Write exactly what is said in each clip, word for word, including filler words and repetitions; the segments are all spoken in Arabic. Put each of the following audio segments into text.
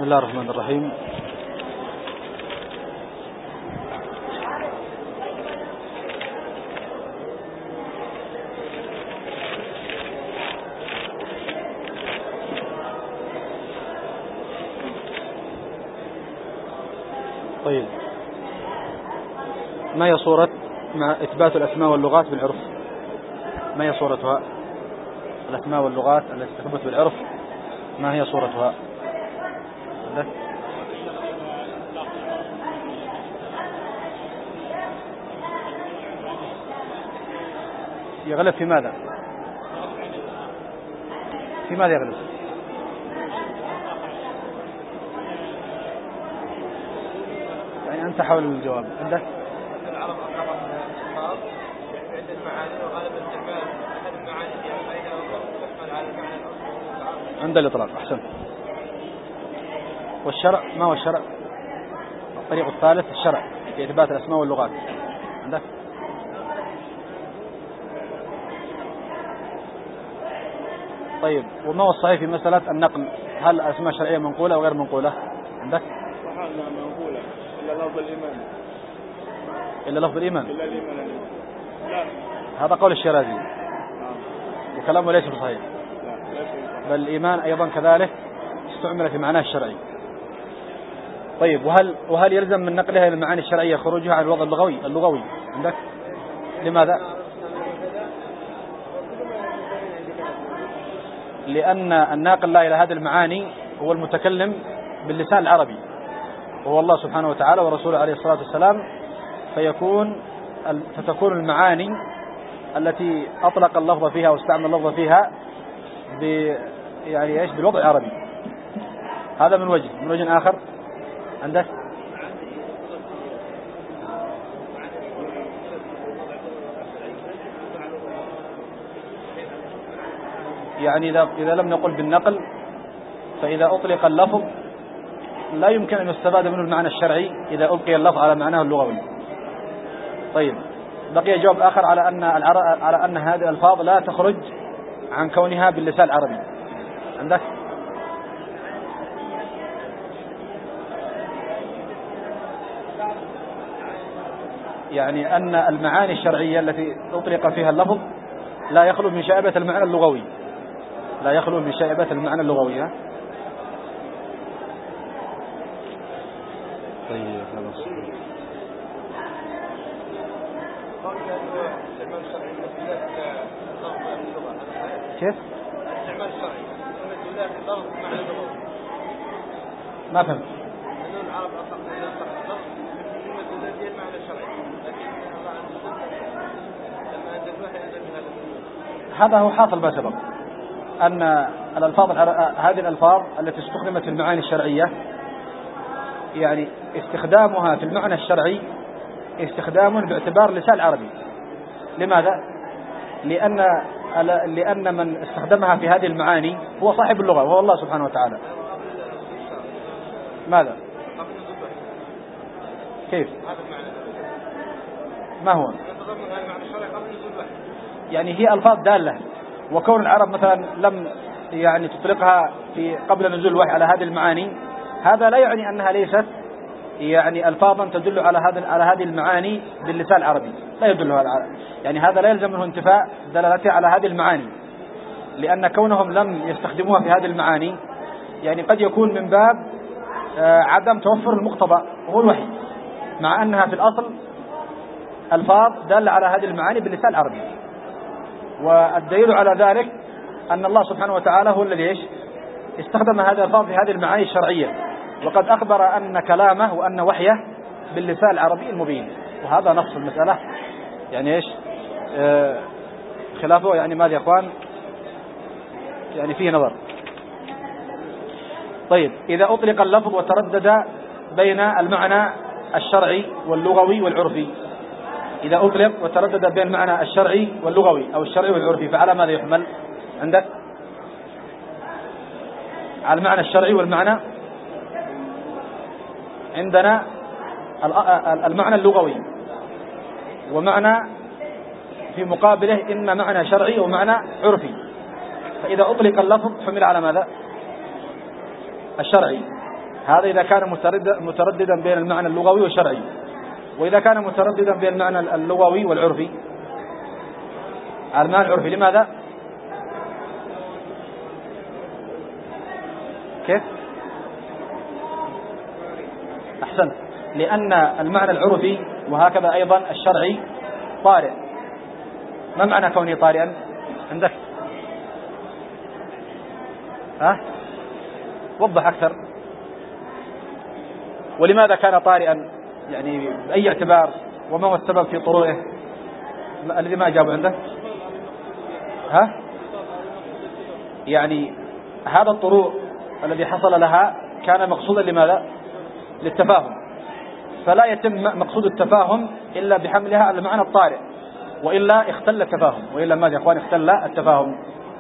الله الرحمن الرحيم. طيب، ما هي صورة مع إثبات الأسماء واللغات بالعرف؟ ما هي صورتها؟ الأسماء واللغات التي تثبت بالعرف ما هي صورتها؟ يغلب في ماذا؟ في ماذا يغلب؟ يعني أنت حول الجواب عندك. العرب أقرب من الألفاظ في عدة معاني، وغالب استعمال أحد المعاني في بينها وتشمل على المعنى الأصلي عند الإطلاق. أحسن. والشرع ما هو الشرع؟ الطريق الثالث الشرع في إثبات الأسماء واللغات عندك. طيب، وما هو الصحيح في مسألة النقل؟ هل الأسماء الشرعية منقولة أو غير منقولة عندك؟ صحيح منقولة إلا لفظ الإيمان. إلا لفظ الإيمان. إلا الإيمان. لا. هذا قول الشيرازي. آه. وكلامه ليس بصحيح. لا. ليس. بل الإيمان أيضا كذلك استعمل في معناه الشرعي. طيب، وهل وهل يلزم من نقلها إلى المعاني الشرعية خروجها عن الوضع اللغوي اللغوي عندك؟ لماذا؟ لأن الناقل لا إلى هذه المعاني هو المتكلم باللسان العربي، وهو الله سبحانه وتعالى ورسوله عليه الصلاة والسلام، فيكون فتكون المعاني التي أطلق اللفظ فيها واستعمل اللفظ فيها ب يعني إيش بالوضع العربي. هذا من وجه من وجه آخر عندك. يعني إذا إذا لم نقل بالنقل، فإذا أطلق اللفظ لا يمكن أن يستفاد منه المعنى الشرعي إذا أبقي اللفظ على معناه اللغوي. طيب، بقي جواب آخر على أن على أن هذه الألفاظ لا تخرج عن كونها باللسان العربي عندك. يعني أن المعاني الشرعية التي أطلق فيها اللفظ لا يخلو من شائبة المعنى اللغوي لا يخلو من شائبة المعنى اللغوي. طيب، خلاص. كيف؟ استعمال الشرعي المدلولات اللفظ معنى اللغوي. ما فهمت. لأن العرب أطلق اللفظ المدلولات هي المعنى الشرعي، لكن الله عز وجل لما أنزل الوحي أنزل بهذا. هذا هو حاصل ما سبق، أن الألفاظ هذه الألفاظ التي استخدمت في المعاني الشرعية يعني استخدامها في المعنى الشرعي استخدام باعتبار اللسان العربي. لماذا؟ لأن لأن من استخدمها في هذه المعاني هو صاحب اللغة وهو الله سبحانه وتعالى. ماذا؟ كيف؟ ما هو؟ يعني هي ألفاظ دالة، وكون العرب مثلا لم يعني تطلقها في قبل نزول الوحي على هذه المعاني، هذا لا يعني أنها ليست يعني ألفاظا تدل على هذا على هذه المعاني باللسان العربي. لا يدل هذا، يعني هذا لا يلزم منه انتفاء دلالته على هذه المعاني، لأن كونهم لم يستخدموها في هذه المعاني يعني قد يكون من باب عدم توفر المقتضى وهو الوحي، مع أنها في الأصل ألفاظ دالة على هذه المعاني باللسان العربي. والدليل على ذلك أن الله سبحانه وتعالى هو الذي إيش استخدم هذه الألفاظ في هذه المعاني الشرعية، وقد أخبر أن كلامه وأن وحيه باللسان العربي المبين، وهذا نص المسألة. يعني إيش آه خلافه يعني ماذا يا أخوان؟ يعني فيه نظر. طيب، إذا أطلق اللفظ وتردد بين المعنى الشرعي واللغوي والعرفي، إذا أطلق وتردد بين المعنى الشرعي واللغوي أو الشرعي والعرفي، فعلى ماذا يحمل عندك؟ على المعنى الشرعي والمعنى عندنا المعنى اللغوي، ومعنى في مقابله إما معنى شرعي ومعنى عرفي. فإذا أطلق اللفظ حمل على ماذا؟ الشرعي. هذا إذا كان مترددا بين المعنى اللغوي والشرعي. وإذا كان مترددا بين المعنى اللغوي والعرفي، المعنى العرفي لماذا؟ كيف؟ أحسنت. لأن المعنى العرفي وهكذا أيضا الشرعي طارئ. ما معنى كونه طارئا عندك؟ ها؟ وضح أكثر. ولماذا كان طارئا؟ يعني بأي اعتبار؟ وما هو السبب في طروئه الذي ما أجابوا عنده؟ ها؟ يعني هذا الطروء الذي حصل لها كان مقصودا لماذا؟ للتفاهم، فلا يتم مقصود التفاهم إلا بحملها على المعنى الطارئ، وإلا اختل التفاهم. وإلا ماذا يا أخوان؟ اختل التفاهم.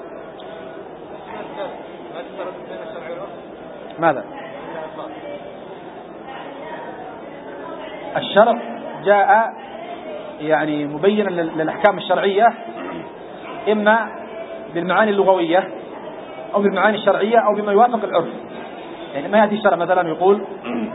ماذا؟ الشرع جاء يعني مبينا للأحكام الشرعية إما بالمعاني اللغوية أو بالمعاني الشرعية أو بما يوافق العرف. يعني ما يأتي الشرع مثلا يقول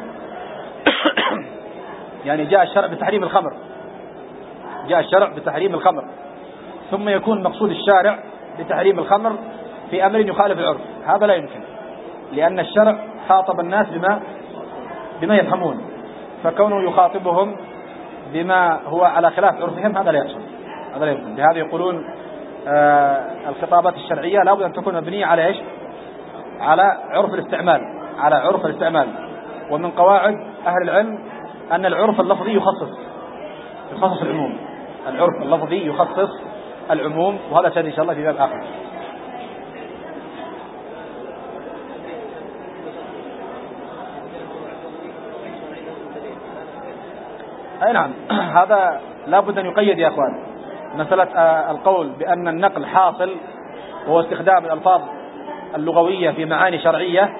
يعني جاء الشرع بتحريم الخمر، جاء الشرع بتحريم الخمر، ثم يكون مقصود الشارع بتحريم الخمر في أمر يخالف العرف. هذا لا يمكن، لأن الشرع خاطب الناس بما بما يفهمون، فكونه يخاطبهم بما هو على خلاف عرفهم هذا لا يحصل، هذا لا يمكن. لهذا يقولون آه الخطابات الشرعية لابد أن تكون مبنية على إيش؟ على عرف الاستعمال، على عرف الاستعمال. ومن قواعد أهل العلم أن العرف اللفظي يخصص يخصص العموم، العرف اللفظي يخصص العموم، وهذا سيأتي إن شاء الله في باب آخر. أي نعم، هذا لابد أن يقيد يا أخوان. مسألة القول بأن النقل حاصل وهو استخدام الألفاظ اللغوية في معاني شرعية،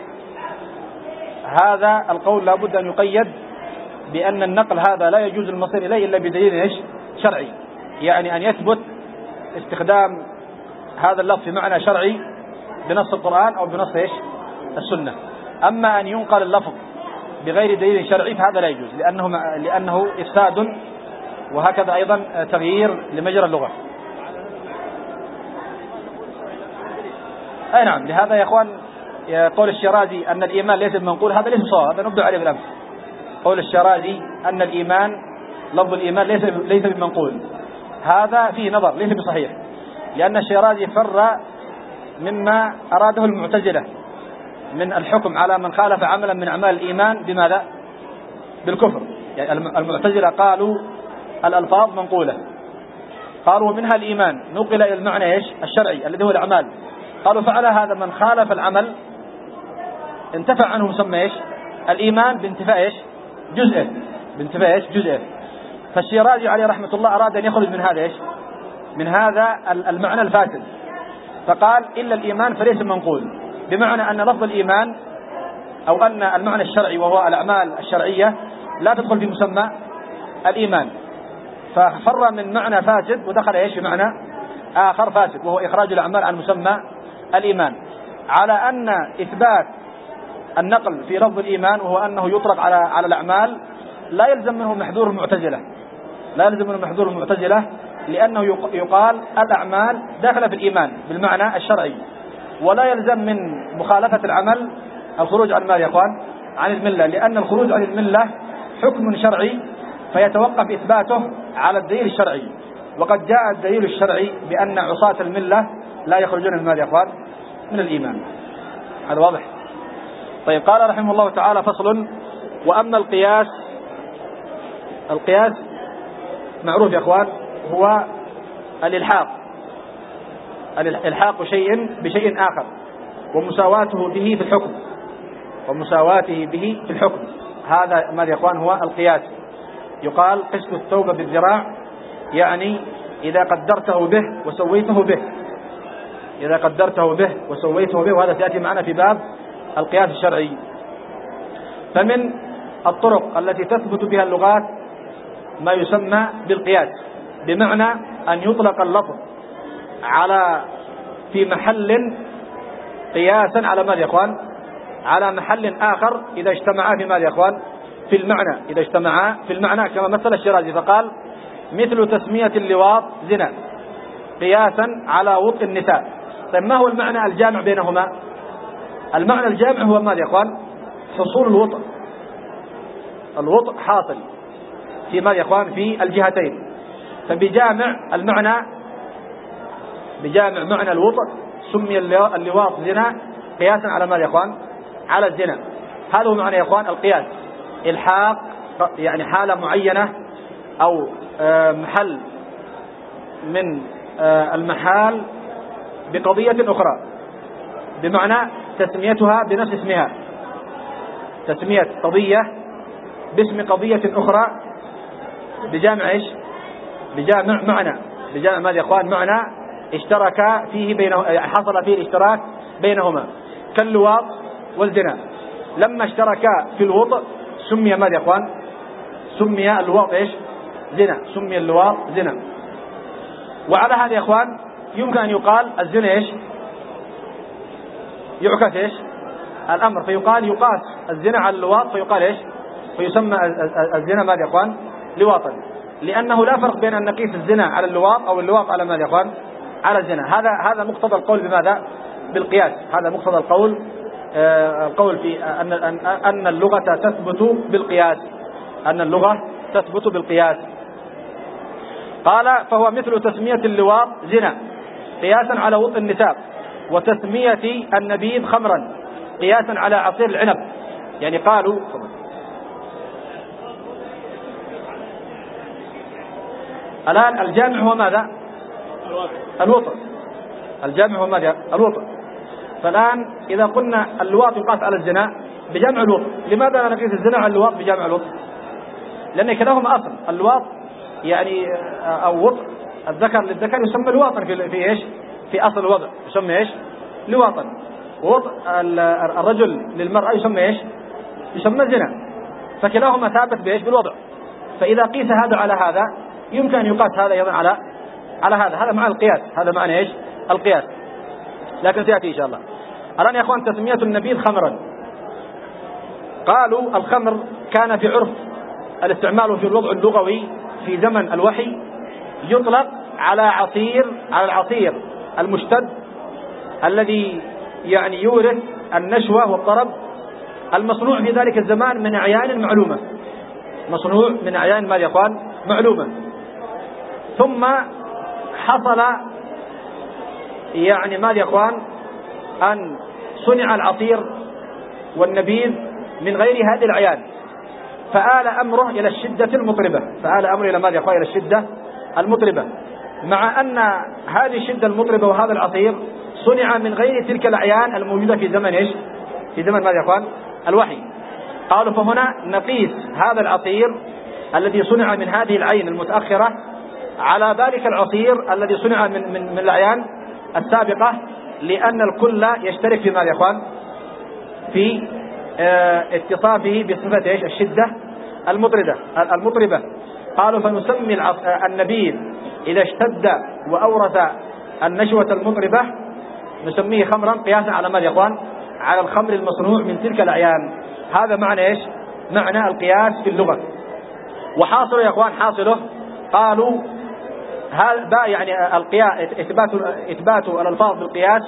هذا القول لابد أن يقيد بأن النقل هذا لا يجوز المصير إليه إلا بدليل إيش؟ شرعي. يعني أن يثبت استخدام هذا اللفظ في معنى شرعي بنص القرآن أو بنص إيش؟ السنة. أما أن ينقل اللفظ بغير دليل شرعي فهذا لا يجوز، لأنه لأنه إفساد وهكذا أيضا تغيير لمجرى اللغة. أي نعم. لهذا يا أخوان قول الشيرازي أن الإيمان ليس بمنقول، هذا ليس صواب، هذا نبدأ عليه بالأمس. قول الشيرازي أن الإيمان لفظ الإيمان ليس ليس بمنقول، هذا فيه نظر، ليس بصحيح، لأن الشيرازي فر مما أراده المعتزلة من الحكم على من خالف عملا من أعمال الإيمان بماذا؟ بالكفر. يعني المعتزلة قالوا الألفاظ منقولة، قالوا منها الإيمان نقل إلى المعنى إيش؟ الشرعي الذي هو الأعمال. قالوا فعلى هذا من خالف العمل انتفع عنه مسمى إيش؟ الإيمان بانتفاء إيش؟ جزءه، بانتفاء إيش؟ جزءه. فالشيرازي عليه رحمة الله أراد أن يخرج من هذا إيش؟ من هذا المعنى الفاسد، فقال إلا الإيمان فليس منقول، بمعنى أن لفظ الإيمان أو أن المعنى الشرعي وهو الأعمال الشرعية لا تدخل في مسمى الإيمان، ففر من معنى فاسد ودخل إيش في معنى آخر فاسد وهو إخراج الأعمال عن مسمى الإيمان. على أن إثبات النقل في لفظ الإيمان وهو أنه يطلق على على الأعمال لا يلزم منه محذور المعتزلة، لا يلزم منه محذور المعتزلة، لأنه يقال الأعمال داخلة في الإيمان بالمعنى الشرعي، ولا يلزم من مخالفة العمل الخروج عن ماذا يا أخوان؟ عن الملة، لأن الخروج عن الملة حكم شرعي فيتوقف إثباته على الدليل الشرعي، وقد جاء الدليل الشرعي بأن عصاة الملة لا يخرجون من ماذا يا أخوان؟ من الإيمان. هذا واضح؟ طيب. قال رحمه الله تعالى: فصل. وأما القياس، القياس معروف يا أخوان هو الإلحاق، الإلحاق شيء بشيء آخر ومساواته به في الحكم، ومساواته به في الحكم، هذا ماذا يا أخوان؟ هو القياس. يقال قست الثوب بالذراع، يعني إذا قدرته به وسويته به، إذا قدرته به وسويته به، وهذا سيأتي معنا في باب القياس الشرعي. فمن الطرق التي تثبت بها اللغات ما يسمى بالقياس، بمعنى أن يطلق اللفظ على في محل قياسا على ماذا يا أخوان؟ على محل آخر إذا اجتمعا في ماذا يا إخوان؟ في المعنى، إذا اجتمعا في المعنى كما مثل الشيرازي فقال مثل تسمية اللواط زنا قياسا على وطء النساء. طيب ما هو المعنى الجامع بينهما؟ المعنى الجامع هو ماذا يا إخوان؟ حصول الوطء، الوطء حاصل في ماذا يا إخوان؟ في الجهتين. فبجامع المعنى، بجامع معنى الوطء سمي اللواط زنا قياسا على ماذا يا إخوان؟ على الزنا. هذا هو معنى يا إخوان القياس، الحاق يعني حالة معينة أو محل من المحال بقضية أخرى، بمعنى تسميتها بنفس اسمها، تسمية قضية باسم قضية أخرى بجامع إيش؟ بجامع معنى، بجامع ماذا يا إخوان؟ معنى اشترك فيه بينه، حصل فيه الاشتراك بينهما، كاللواط والزنا. لما اشتركا في الوطء سمي ماذا يا إخوان؟ سمي اللواط إيش؟ زنا، سمي اللواط زنا. وعلى هذا يا إخوان يمكن أن يقال الزنا إيش؟ يعكس إيش؟ الأمر، فيقال يقاس الزنا على اللواط فيقال إيش؟ فيسمى الزنا ماذا يا إخوان؟ لواطا، لأنه لا فرق بين أن نقيس الزنا على اللواط أو اللواط على ماذا يا إخوان؟ على الزنا. هذا هذا مقتضى القول بماذا؟ بالقياس. هذا مقتضى القول آه القول في أن أن أن اللغة تثبت بالقياس، أن اللغة تثبت بالقياس. قال فهو مثل تسمية اللواط زنا قياسا على وطء النساء، وتسمية النبيذ خمرا قياسا على عصير العنب. يعني قالوا الآن الجامع هو ماذا؟ الوطء. الجامع هو ماذا؟ الوطء. فالآن إذا قلنا اللواط يقاس على الزنا بجمع الوطء، لماذا لا نقيس الزنا على اللواط بجمع الوطء؟ لأن كلاهما أصل. اللواط يعني أو وطء الذكر للذكر يسمى لواطا في في إيش؟ في أصل الوضع يسمى إيش؟ لواطا. ووطء الرجل للمرأة يسمى إيش؟ يسمى زنا. فكلاهما ثابت بإيش؟ بالوضع. فإذا قيس هذا على هذا يمكن أن يقاس هذا أيضا على على هذا. هذا معنى القياس، هذا معنى إيش؟ القياس. لكن سيأتي إن شاء الله. الآن يا أخوان تسمية النبيذ خمرا، قالوا الخمر كان في عرف الاستعمال في الوضع اللغوي في زمن الوحي يطلق على عصير، على العصير المشتد الذي يعني يورث النشوة والطرب، المصنوع في ذلك الزمان من أعيان معلومة، مصنوع من أعيان ماذا يا أخوان؟ معلومة. ثم حصل يعني ماذا يا أخوان؟ أن صنع العصير والنبيذ من غير هذه الأعيان، فآل أمره إلى الشدة المطربة، فآل أمره إلى ماذا يا أخوان؟ إلى الشدة المطربة، مع أن هذه الشدة المطربة وهذا العصير صنع من غير تلك الأعيان الموجودة في زمن إيش؟ في زمن ماذا يا أخوان؟ الوحي. قالوا فهنا نقيس هذا العصير الذي صنع من هذه العين المتأخرة على ذلك العصير الذي صنع من من, من الأعيان السابقة، لأن الكل يشترك في ماذا يا أخوان؟ في اه اتصافه بصفة إيش؟ الشدة المطربة المطربة. قالوا فنسمي النبيذ إذا اشتد وأورث النشوة المطربة نسميه خمرا قياسا على ماذا يا أخوان؟ على الخمر المصنوع من تلك الأعيان. هذا معنى إيش؟ معنى القياس في اللغة. وحاصله يا أخوان، حاصله قالوا هذا يعني القياس إثبات إثبات الألفاظ بالقياس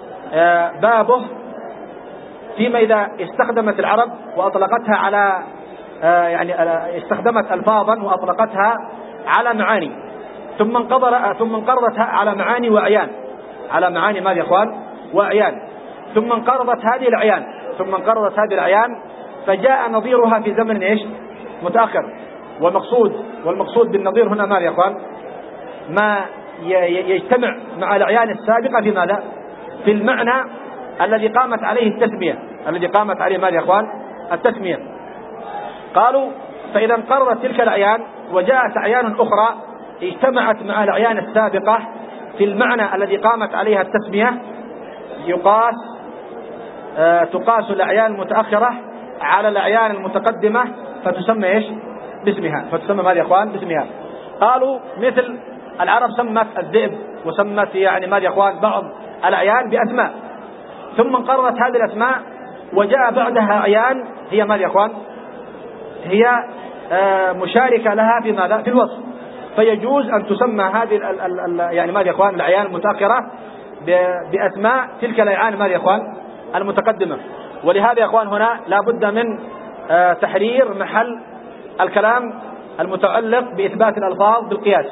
بابه فيما إذا استخدمت العرب وأطلقتها على يعني استخدمت ألفاظا وأطلقتها على معاني، ثم انقضر ثم انقرضتها على معاني وأعيان، على معاني ماذا يا إخوان؟ وأعيان، ثم انقرضت هذه الأعيان ثم انقرضت هذه الأعيان فجاء نظيرها في زمن إيش؟ متأخر. والمقصود والمقصود بالنظير هنا ماذا يا إخوان؟ ما يجتمع مع الأعيان السابقة في ماذا؟ في المعنى الذي قامت عليه التسمية، الذي قامت عليه ماذا يا إخوان؟ التسمية. قالوا فإذا انقرضت تلك الأعيان وجاءت أعيان أخرى اجتمعت مع الأعيان السابقة في المعنى الذي قامت عليها التسمية، يقاس آه تقاس الأعيان المتأخرة على الأعيان المتقدمة فتسمى إيش؟ باسمها، فتسمى ماذا يا إخوان؟ باسمها. قالوا مثل العرب سمت الذئب وسمت يعني ماذا يا إخوان؟ بعض الأعيان بأسماء، ثم انقرضت هذه الأسماء وجاء بعدها أعيان هي ماذا يا إخوان؟ هي مشاركة لها في ماذا؟ في الوصف. فيجوز أن تسمى هذه ال ال ال يعني ماذا يا إخوان؟ الأعيان المتأخرة بأسماء تلك الأعيان ماذا يا إخوان؟ المتقدمة. ولهذا يا إخوان هنا لا بد من تحرير محل الكلام المتعلق بإثبات الألفاظ بالقياس.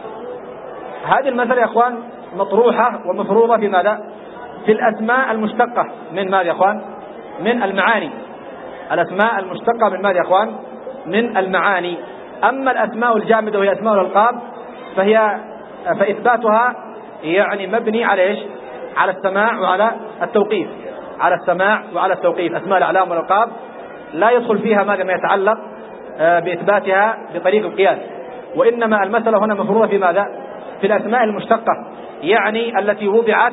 هذه المسألة يا إخوان مطروحة ومفروضة في ماذا؟ في الأسماء المشتقة من ماذا يا إخوان؟ من المعاني. الأسماء المشتقة من ماذا يا إخوان؟ من المعاني. أما الأسماء الجامدة وهي أسماء الألقاب فهي فإثباتها يعني مبني على إيش؟ على السماع وعلى التوقيف. على السماع وعلى التوقيف. أسماء الأعلام والألقاب لا يدخل فيها ماذا ما يتعلق بإثباتها بطريق القياس، وإنما المسألة هنا مفروضة في ماذا؟ في الأسماء المشتقة، يعني التي وضعت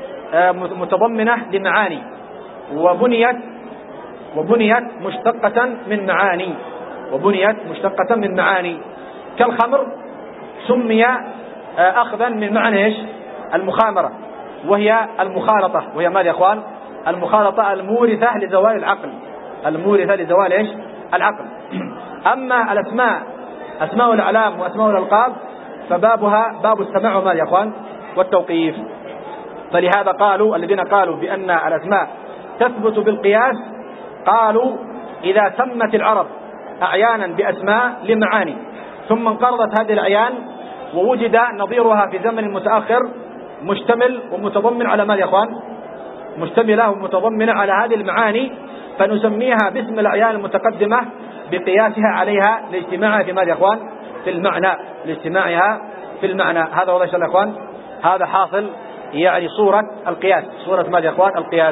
متضمنة لمعاني وبنيت وبنيت مشتقة من معاني وبنيت مشتقة من معاني. كالخمر سمي أخذا من معنى إيش؟ المخامرة، وهي المخالطة، وهي ماذا يا إخوان؟ المخالطة المورثة لزوال العقل، المورثة لزوال إيش؟ العقل. أما الأسماء أسماء الأعلام وأسماء الألقاب فبابها باب السماع وماذا يا إخوان؟ والتوقيف. فلهذا قالوا الذين قالوا بأن الأسماء تثبت بالقياس قالوا إذا سمت العرب أعيانا بأسماء لمعاني ثم انقرضت هذه الأعيان ووجد نظيرها في زمن متأخر مشتمل ومتضمن على ماذا يا إخوان؟ مشتملة ومتضمنة على هذه المعاني، فنسميها باسم الأعيان المتقدمة بقياسها عليها لاجتماعها في ماذا يا إخوان؟ في المعنى، لاجتماعها في المعنى. هذا واضح يا إخوان؟ هذا حاصل يعني صورة القياس، صورة ماذا يا إخوان؟ القياس.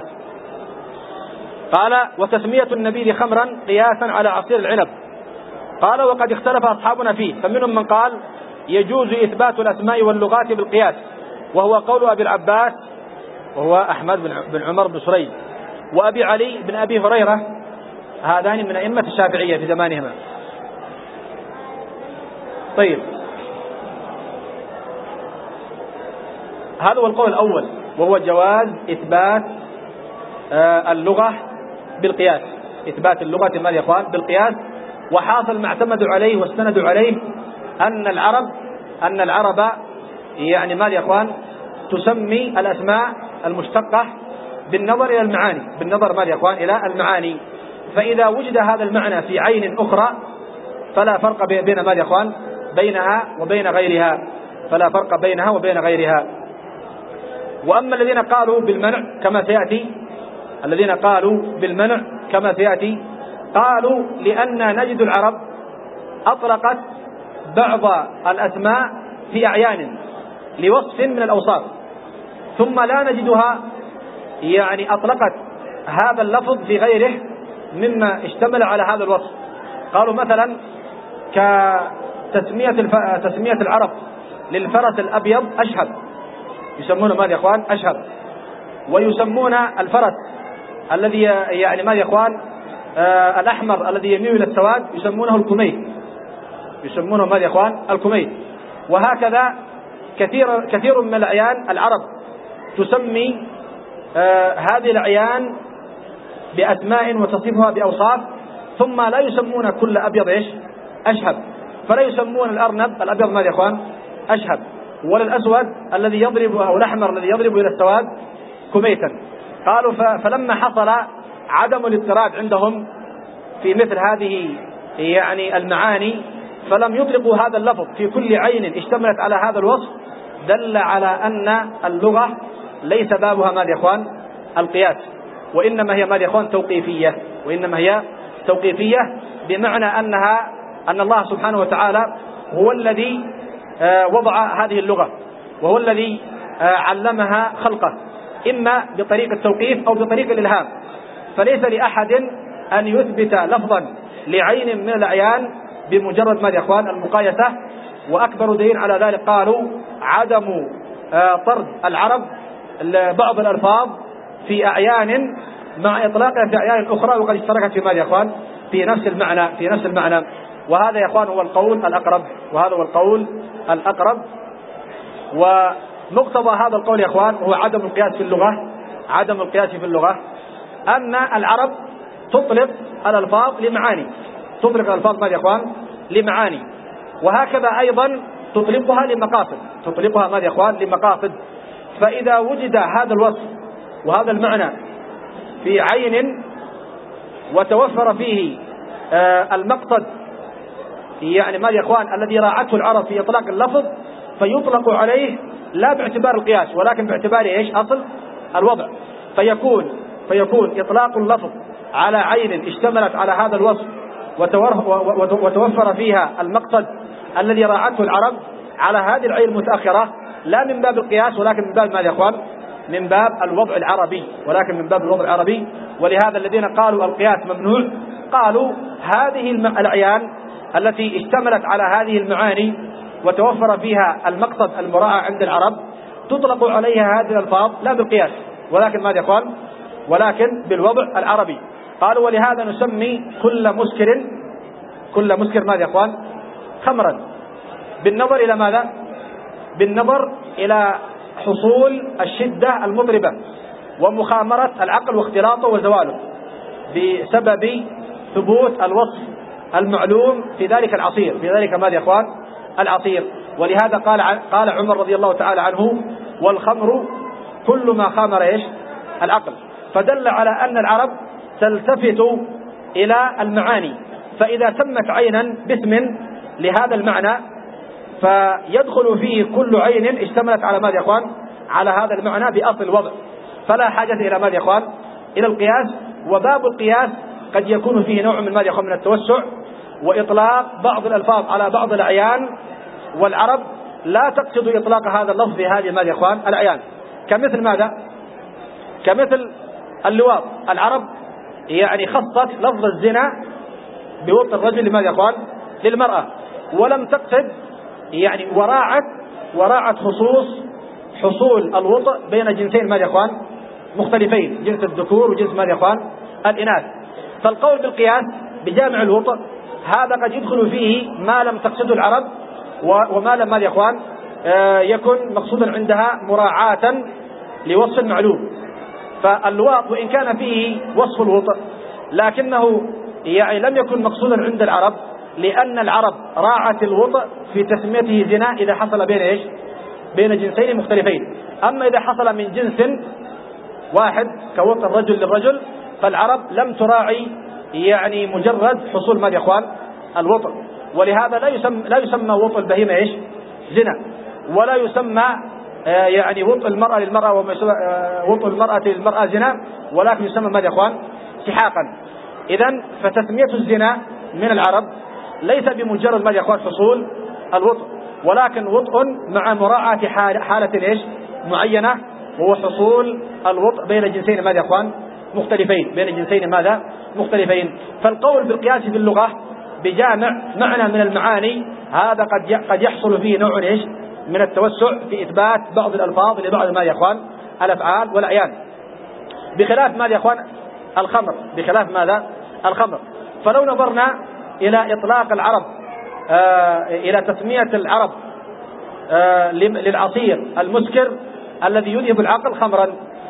قال وتسمية النبيذ خمرا قياسا على عصير العنب. قال وقد اختلف أصحابنا فيه، فمنهم من قال يجوز إثبات الأسماء واللغات بالقياس، وهو قول أبي العباس وهو أحمد بن عمر بن سريج وأبي علي بن أبي هريرة، هذان من أئمة الشافعية في زمانهما. طيب، هذا هو القول الأول، وهو جواز إثبات اللغة بالقياس، إثبات اللغة ماذا يا إخوان؟ بالقياس. وحاصل ما اعتمدوا عليه واستندوا عليه أن العرب أن العرب يعني ماذا يا إخوان؟ تسمي الأسماء المشتقة بالنظر إلى المعاني، بالنظر ماذا يا إخوان؟ إلى المعاني. فإذا وجد هذا المعنى في عين أخرى فلا فرق بين ماذا يا إخوان؟ بينها وبين غيرها، فلا فرق بينها وبين غيرها. وأما الذين قالوا بالمنع كما سيأتي الذين قالوا بالمنع كما سيأتي قالوا لأن نجد العرب أطلقت بعض الأسماء في أعيان لوصف من الأوصاف، ثم لا نجدها يعني أطلقت هذا اللفظ في غيره مما اشتمل على هذا الوصف. قالوا مثلا كتسمية الف... تسمية العرب للفرس الأبيض أشهب، يسمونه ماذا يا إخوان؟ أشهب. ويسمون الفرس الذي يعني ماذا يا إخوان؟ آه الأحمر الذي يميل إلى السواد يسمونه الكميت، يسمونه ماذا يا إخوان؟ الكميت. وهكذا كثير كثير من الأعيان العرب تسمي آه هذه الأعيان بأسماء وتصفها بأوصاف، ثم لا يسمون كل أبيض إيش؟ أشهب. فلا يسمون الأرنب الأبيض ماذا يا إخوان؟ أشهب، ولا الأسود الذي يضرب أو الأحمر الذي يضرب إلى السواد كميتا. قالوا فلما حصل عدم الاضطراد عندهم في مثل هذه يعني المعاني فلم يطلقوا هذا اللفظ في كل عين اشتملت على هذا الوصف، دل على أن اللغة ليس بابها ماذا يا إخوان؟ القياس، وإنما هي ماذا يا إخوان؟ توقيفية، وإنما هي توقيفية بمعنى أنها أن الله سبحانه وتعالى هو الذي وضع هذه اللغة، وهو الذي علمها خلقه، إما بطريق التوقيف أو بطريق الإلهام. فليس لأحد أن يثبت لفظا لعين من الأعيان بمجرد ماذا يا إخوان؟ المقايسة. وأكبر دليل على ذلك قالوا عدم طرد العرب بعض الألفاظ في أعيان مع إطلاقها في أعيان أخرى وقد اشتركت في ماذا يا إخوان؟ في نفس المعنى في نفس المعنى. وهذا يا إخوان هو القول الأقرب، وهذا هو القول الأقرب. ومقتضى هذا القول يا إخوان هو عدم القياس في اللغة، عدم القياس في اللغة. أن العرب تطلق الألفاظ لمعاني، تطلق الألفاظ ماذا يا إخوان؟ لمعاني، وهكذا أيضا تطلقها لمقاصد، تطلقها ماذا يا إخوان؟ لمقاصد. فإذا وجد هذا الوصف وهذا المعنى في عين وتوفر فيه آه المقصد يعني ماذا يا إخوان الذي راعته العرب في إطلاق اللفظ، فيطلق عليه لا باعتبار القياس ولكن باعتبار إيش؟ أصل الوضع. فيكون فيكون إطلاق اللفظ على عين اشتملت على هذا الوصف وتوفر فيها المقصد الذي راعته العرب على هذه العين المتأخرة، لا من باب القياس ولكن من باب ماذا يا إخوان؟ من باب الوضع العربي، ولكن من باب الوضع العربي. ولهذا الذين قالوا القياس ممنوع قالوا هذه الأعيان التي اشتملت على هذه المعاني وتوفر فيها المقصد المراعى عند العرب تطلق عليها هذه الألفاظ لا بالقياس ولكن ماذا يا إخوان؟ ولكن بالوضع العربي. قالوا ولهذا نسمي كل مسكر كل مسكر ماذا يا إخوان؟ خمرا، بالنظر إلى ماذا؟ بالنظر إلى حصول الشدة المطربة ومخامرة العقل واختلاطه وزواله بسبب ثبوت الوصف المعلوم في ذلك العصير، في ذلك ماذا يا إخوان؟ العصير. ولهذا قال قال عمر رضي الله تعالى عنه: والخمر كل ما خامر ايش؟ العقل. فدل على أن العرب تلتفت إلى المعاني، فإذا سمت عينا باسم لهذا المعنى فيدخل فيه كل عين اشتملت على ماذا يا إخوان؟ على هذا المعنى بأصل الوضع، فلا حاجة إلى ماذا يا إخوان؟ إلى القياس. وباب القياس قد يكون فيه نوع من ماذا يا إخوان؟ من التوسع وإطلاق بعض الألفاظ على بعض الأعيان، والعرب لا تقصد إطلاق هذا اللفظ في هذه ماذا يا إخوان؟ الأعيان. كمثل ماذا؟ كمثل اللواط، العرب يعني خصت لفظ الزنا بوطء الرجل لماذا يا إخوان؟ للمرأة، ولم تقصد يعني وراعت وراعت خصوص حصول الوطء بين جنسين ماذا يا إخوان؟ مختلفين، جنس الذكور وجنس ماذا يا إخوان؟ الإناث. فالقول بالقياس بجامع الوطء هذا قد يدخل فيه ما لم تقصده العرب وما لم ماذا يا إخوان؟ آه يكن مقصودا عندها مراعاة لوصف المعلوم. فاللواط وإن كان فيه وصف الوطء لكنه يعني لم يكن مقصودا عند العرب، لأن العرب راعت الوطء في تسميته زنا إذا حصل بين إيش؟ بين جنسين مختلفين. أما إذا حصل من جنس واحد كوطء الرجل للرجل فالعرب لم تراعي يعني مجرد حصول ماذا يا إخوان؟ الوطء. ولهذا لا يسمى لا يسمى وطء البهيمة إيش؟ زنا، ولا يسمى آه يعني وطء المرأة للمرأة وطء المرأة للمرأة زنا، ولكن يسمى ماذا يا إخوان؟ سحاقا. إذن فتسمية الزنا من العرب ليس بمجرد ماذا يا إخوان؟ حصول الوطء، ولكن وطء مع مراعاة حالة إيش؟ معينة، وهو حصول الوطء بين جنسين ماذا يا إخوان؟ مختلفين، بين جنسين ماذا؟ مختلفين. فالقول بالقياس في اللغة بجامع معنى من المعاني هذا قد قد يحصل فيه نوع إيش؟ من التوسع في إثبات بعض الألفاظ لبعض ماذا يا إخوان؟ الأفعال والأعيان، بخلاف ماذا يا إخوان؟ الخمر، بخلاف ماذا؟ الخمر. فلو نظرنا إلى إطلاق العرب آه إلى تسمية العرب آه للعصير المسكر الذي يذهب العقل خمرا،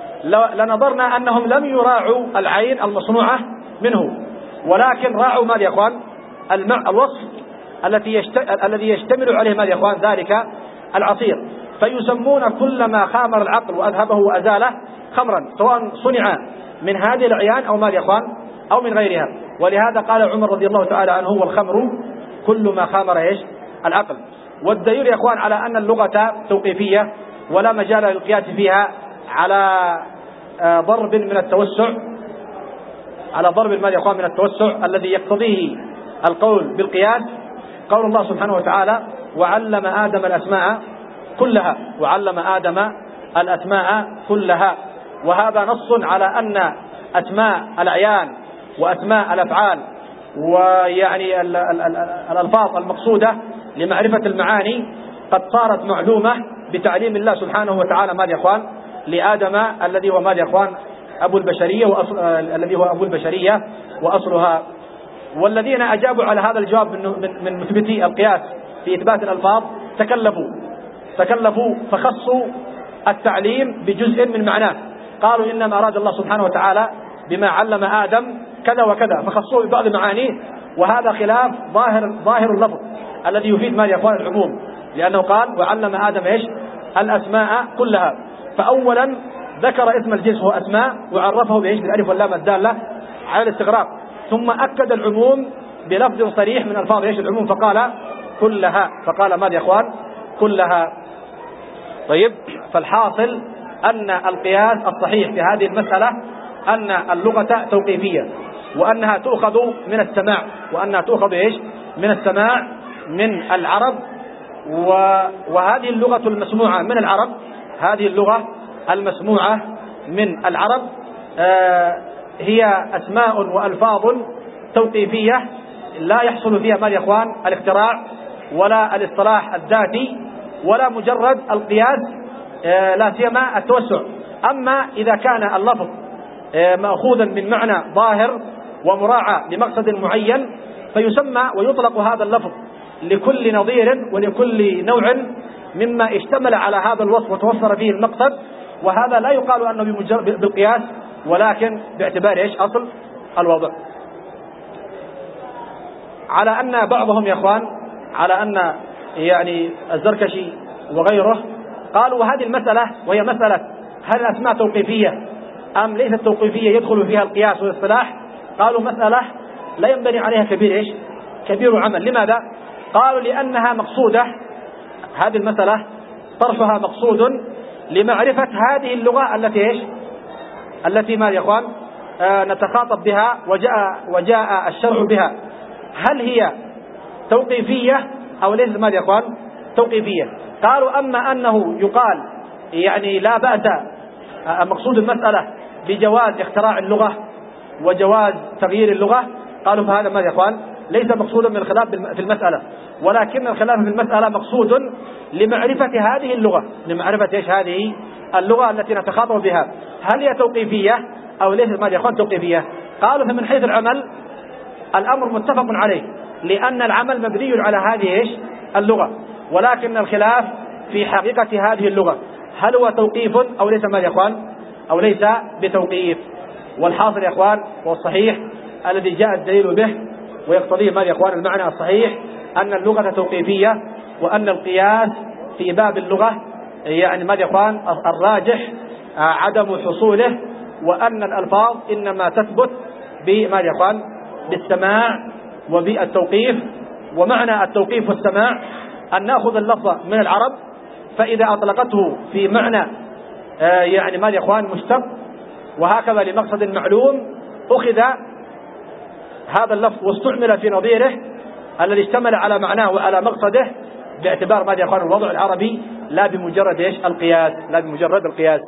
لنظرنا أنهم لم يراعوا العين المصنوعة منه، ولكن راعوا ماذا يا إخوان؟ المع الوصف التي يشت... الذي يشتمل عليه ماذا يا إخوان؟ ذلك العصير. فيسمون كل ما خامر العقل وأذهبه وأزاله خمرا، سواء صنع من هذه الأعيان أو ماذا يا إخوان؟ أو من غيرها. ولهذا قال عمر رضي الله تعالى عنه: والخمر كل ما خامر إيش؟ العقل. والدليل يا إخوان على أن اللغة توقيفية ولا مجال للقياس فيها على ضرب من التوسع، على ضرب ماذا يا إخوان؟ من التوسع الذي يقتضيه القول بالقياس، قول الله سبحانه وتعالى: وعلم آدم الأسماء كلها، وعلم آدم الأسماء كلها. وهذا نص على أن أسماء الأعيان وأسماء الأفعال ويعني الألفاظ المقصودة لمعرفة المعاني قد صارت معلومة بتعليم الله سبحانه وتعالى ماذا يا إخوان؟ لآدم الذي هو ماذا يا إخوان؟ أبو البشرية وأصل الذي هو أبو البشرية وأصلها. والذين أجابوا على هذا الجواب من من مثبتي القياس في إثبات الألفاظ تكلفوا تكلفوا فخصوا التعليم بجزء من معناه. قالوا إنما أراد الله سبحانه وتعالى بما علم آدم كذا وكذا، فخصوه ببعض معانيه، وهذا خلاف ظاهر ظاهر اللفظ الذي يفيد ما يقال العموم، لأنه قال وعلم آدم إيش الأسماء كلها. فأولا ذكر اسم الجنس هو أسماء وعرفه بإيش بالألف واللام الدالة على الاستغراق، ثم أكد العموم بلفظ صريح من ألفاظ إيش العموم، فقال كلها، فقال ماذا يا إخوان كلها. طيب، فالحاصل أن القياس الصحيح في هذه المسألة أن اللغة توقيفية، وأنها تؤخذ من السماع، وأنها تؤخذ إيش من السماع من العرب، وهذه اللغة المسموعة من العرب، هذه اللغة المسموعة من العرب آه هي أسماء وألفاظ توقيفية لا يحصل فيها ما يا إخوان الاختراع ولا الاصطلاح الذاتي ولا مجرد القياس، آه لا سيما التوسع. أما إذا كان اللفظ آه مأخوذا من معنى ظاهر ومراعى لمقصد معين، فيسمى ويطلق هذا اللفظ لكل نظير ولكل نوع مما اشتمل على هذا الوصف وتوفر فيه المقصد، وهذا لا يقال أنه بالقياس ولكن باعتبار إيش أصل الوضع. على أن بعضهم يا إخوان، على أن يعني الزركشي وغيره قالوا هذه المسألة وهي مسألة هل الأسماء توقيفية أم ليست توقيفية يدخل فيها القياس والاصطلاح، قالوا مسألة لا ينبني عليها كبير إيش كبير عمل. لماذا؟ قالوا لأنها مقصودة، هذه المسألة طرحها مقصود لمعرفة هذه اللغة التي إيش التي ما يا إخوان آه نتخاطب بها وجاء, وجاء الشرع بها، هل هي توقيفية أو ليست ما يا إخوان توقيفية. قالوا أما أنه يقال يعني لا بأس آه مقصود المسألة بجواز اختراع اللغة وجواز تغيير اللغة، قالوا فهذا ما يا إخوان ليس مقصودا من الخلاف في المسألة، ولكن الخلاف في المسألة مقصود لمعرفة هذه اللغة، لمعرفة إيش هذه اللغة التي نتخاطب بها، هل هي توقيفية أو ليست ما يا إخوان توقيفية. قالوا فمن حيث العمل الأمر متفق عليه، لأن العمل مبني على هذه إيش اللغة، ولكن الخلاف في حقيقة هذه اللغة، هل هو توقيف أو ليس ما يا إخوان أو ليس بتوقيف. والحاصل يا إخوان والصحيح الذي جاء الدليل به ويقتضيه ما يا إخوان المعنى الصحيح أن اللغة توقيفية، وأن القياس في باب اللغة يعني ما يا إخوان الراجح عدم حصوله، وأن الألفاظ إنما تثبت بما يا إخوان بالسماع وبالتوقيف. ومعنى التوقيف والسماع أن نأخذ اللفظ من العرب، فإذا أطلقته في معنى يعني ما يا إخوان مشتق وهكذا لمقصد معلوم، أخذ هذا اللفظ واستعمل في نظيره الذي اشتمل على معناه وعلى مقصده باعتبار ما يا إخوان الوضع العربي، لا بمجرد إيش القياس، لا بمجرد القياس.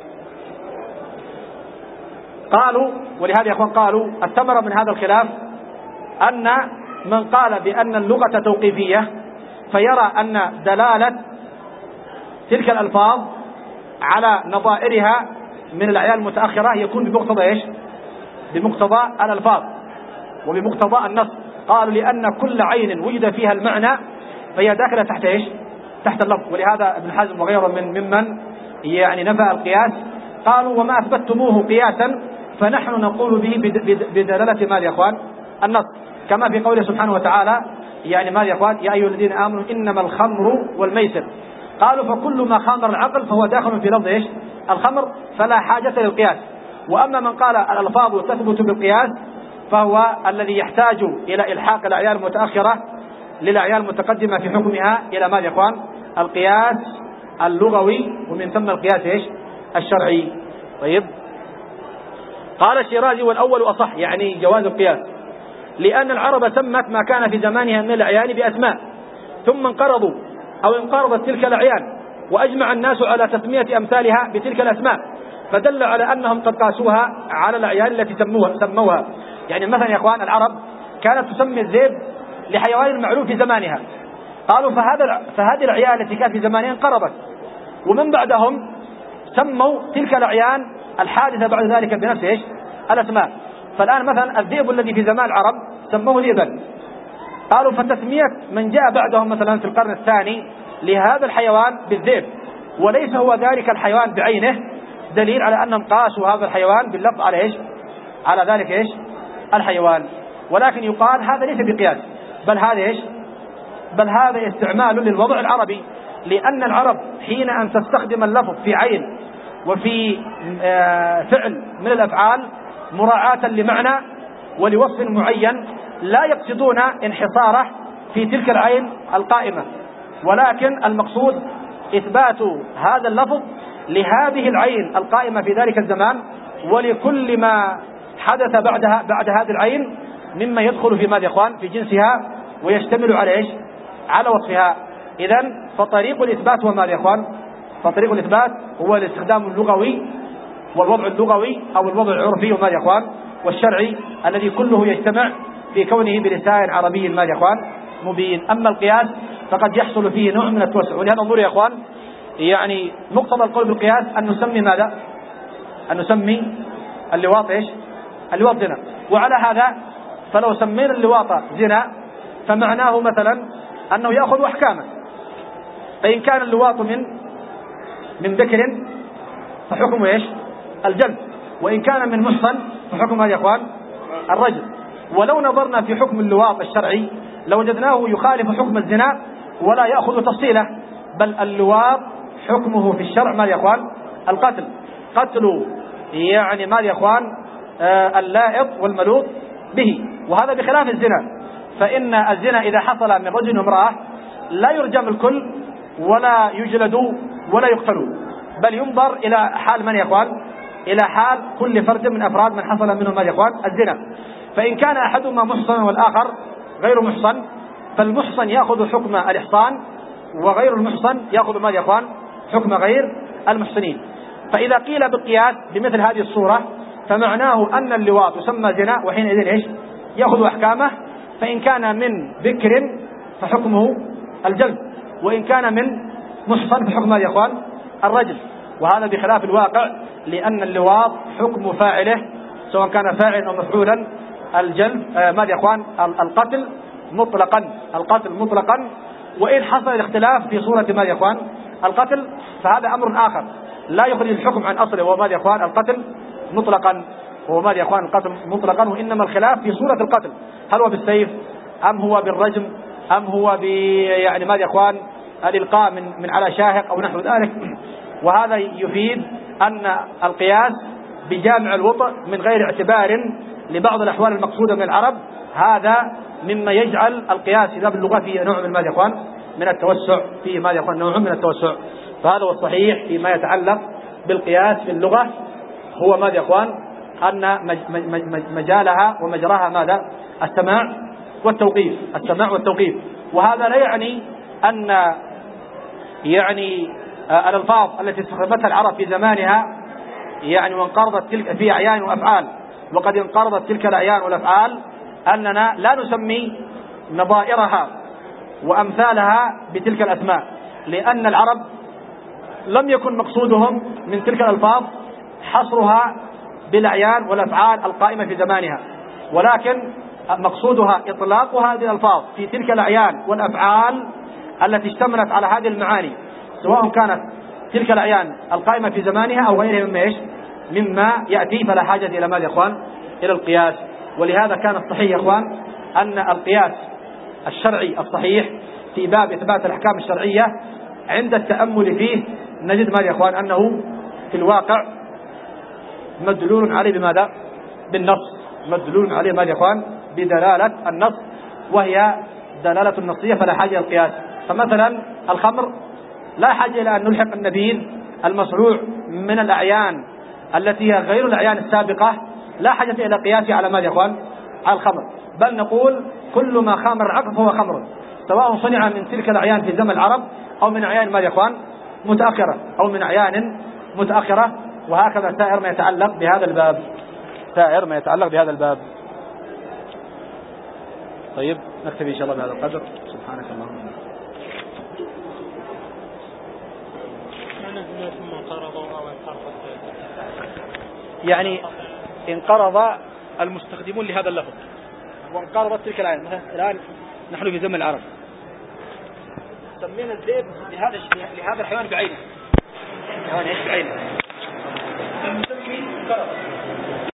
قالوا ولهذا يا إخوان قالوا الثمرة من هذا الخلاف أن من قال بأن اللغة توقيفية فيرى أن دلالة تلك الألفاظ على نظائرها من الأعيان المتأخرة يكون بمقتضى إيش بمقتضى الألفاظ وبمقتضى النص. قالوا لأن كل عين وجد فيها المعنى فهي داخلة تحت إيش تحت اللفظ. ولهذا ابن حزم وغيره من ممن يعني نفى القياس قالوا وما أثبتموه قياسا فنحن نقول به بدلالة ما يا إخوان النص، كما في قوله سبحانه وتعالى يعني ما يا إخوان يا أيها الذين آمنوا إنما الخمر والميسر، قالوا فكل ما خامر العقل فهو داخل في لفظ إيش الخمر فلا حاجة للقياس. وأما من قال الألفاظ تثبت بالقياس فهو الذي يحتاج إلى إلحاق الأعيان المتأخرة للأعيان المتقدمة في حكمها إلى ما يا إخوان القياس اللغوي، ومن ثم القياس إيش الشرعي. طيب، قال الشيرازي والأول أصح يعني جواز القياس، لأن العرب سمت ما كان في زمانها من الأعيان بأسماء ثم انقرضوا أو انقرضت تلك الأعيان وأجمع الناس على تسمية أمثالها بتلك الأسماء، فدل على أنهم قد قاسوها على الأعيان التي سموها, سموها. يعني مثلا يا إخوان العرب كانت تسمي الذئب لحيوان معلوم في زمانها، قالوا فهذا فهذه الأعيان التي كانت في زمانها انقرضت، ومن بعدهم سموا تلك الأعيان الحادثة بعد ذلك بنفس إيش الأسماء. فالآن مثلا الذئب الذي في زمان العرب سموه ذئبا، قالوا فتسمية من جاء بعدهم مثلا في القرن الثاني لهذا الحيوان بالذئب وليس هو ذلك الحيوان بعينه دليل على أنهم قاسوا هذا الحيوان باللفظ على إيش على ذلك إيش الحيوان. ولكن يقال هذا ليس بقياس، بل هذا إيش بل هذا استعمال للوضع العربي، لأن العرب حين أن تستخدم اللفظ في عين وفي فعل من الأفعال مراعاة لمعنى ولوصف معين لا يقصدون انحصاره في تلك العين القائمة، ولكن المقصود إثبات هذا اللفظ لهذه العين القائمة في ذلك الزمان ولكل ما حدث بعدها بعد هذه العين مما يدخل في ماذا يا إخوان في جنسها ويشتمل على إيش على وصفها. إذن فطريق الإثبات هو ماذا يا إخوان فطريق الإثبات هو الاستخدام اللغوي والوضع اللغوي أو الوضع العرفي وماذا يا إخوان والشرعي الذي كله يجتمع في كونه بلسان عربي ماذا يا إخوان مبين. أما القياس فقد يحصل فيه نوع من التوسع. ولهذا انظروا يا إخوان يعني مقتضى القول بالقياس أن نسمي ماذا أن نسمي اللواط إيش اللواط زنا. وعلى هذا فلو سمينا اللواط زنا فمعناه مثلا أنه يأخذ أحكامه، فإن كان اللواط من من ذكر فحكمه إيش الجلد، وإن كان من محصن فحكمه يا إخوان الرجل. ولو نظرنا في حكم اللواط الشرعي لوجدناه يخالف حكم الزنا ولا يأخذ تفصيله، بل اللواط حكمه في الشرع ماذا يا إخوان القتل قتل يعني ماذا يا إخوان آه اللائط والملوط به. وهذا بخلاف الزنا، فإن الزنا إذا حصل من رجل وامرأة لا يرجم الكل ولا يجلد ولا يقتل، بل ينظر إلى حال من يا إخوان إلى حال كل فرد من أفراد من حصل منهم ماذا يا إخوان الزنا. فإن كان أحدهما محصن والآخر غير محصن فالمحصن يأخذ حكم الإحصان وغير المحصن يأخذ ماذا يا إخوان حكم غير المحصنين. فإذا قيل بالقياس بمثل هذه الصورة فمعناه أن اللواط يسمى زنا وحينئذ إيش يأخذ أحكامه، فإن كان من ذكر فحكمه الجلد، وإن كان من محصن فحكمه يا إخوان الرجل. وهذا بخلاف الواقع، لأن اللواط حكم فاعله سواء كان فاعل أو مفعولا الجلد آه ماذا يا إخوان القتل مطلقا القتل مطلقا. وإن حصل الاختلاف في صورة ماذا يا إخوان القتل فهذا أمر آخر لا يخرج الحكم عن أصله، وهو ماذا يا إخوان القتل مطلقا وهو ماذا يا إخوان القتل مطلقا. وإنما الخلاف في صورة القتل، هل هو بالسيف أم هو بالرجم أم هو ب يعني ماذا يا إخوان الإلقاء من من على شاهق أو نحو ذلك. وهذا يفيد أن القياس بجامع الوطء من غير اعتبار لبعض الأحوال المقصودة من العرب هذا مما يجعل القياس إذا باللغة فيه نوع من ماذا يا إخوان من التوسع فيه ماذا يا إخوان نوع من التوسع. فهذا هو الصحيح فيما يتعلق بالقياس في اللغة، هو ماذا يا إخوان أن مجالها ومجراها ماذا السماع والتوقيف السماع والتوقيف. وهذا لا يعني أن يعني الألفاظ التي استخدمتها العرب في زمانها يعني وانقرضت تلك في أعيان وأفعال وقد انقرضت تلك الأعيان والأفعال أننا لا نسمي نظائرها وأمثالها بتلك الأسماء، لأن العرب لم يكن مقصودهم من تلك الألفاظ حصرها بالأعيان والأفعال القائمة في زمانها، ولكن مقصودها إطلاق هذه الألفاظ في تلك الأعيان والأفعال التي اشتملت على هذه المعاني، سواء كانت تلك الأعيان القائمة في زمانها أو غيرها مما إيش مما يأتي. فلا حاجة إلى ماذا يا إخوان إلى القياس. ولهذا كان الصحيح يا إخوان أن القياس الشرعي الصحيح في باب إثبات الأحكام الشرعية عند التأمل فيه نجد ماذا يا إخوان أنه في الواقع مدلول عليه بماذا بالنص مدلول عليه ماذا يا إخوان بدلالة النص، وهي دلالة النصية فلا حاجة إلى القياس. فمثلا الخمر لا حاجة إلى أن نلحق النبيذ المصروع من الأعيان التي هي غير الأعيان السابقة، لا حاجة إلى قياسه على ماذا يا إخوان على الخمر، بل نقول كل ما خامر العقل فهو خمر، سواء صنع من تلك الأعيان في زمن العرب أو من أعيان ماذا يا إخوان متأخرة أو من أعيان متأخرة. وهكذا سائر ما يتعلق بهذا الباب سائر ما يتعلق بهذا الباب. طيب نكتفي إن شاء الله بهذا القدر. سبحانك اللهم يعني انقرض المستخدمون لهذا اللفظ وانقرضت تلك الآية. مثلا الآن نحن في زمن العرب سمينا الذئب لهذا لهذا الحيوان بعينه، حيوان ايش بعينه، نسمي انقرض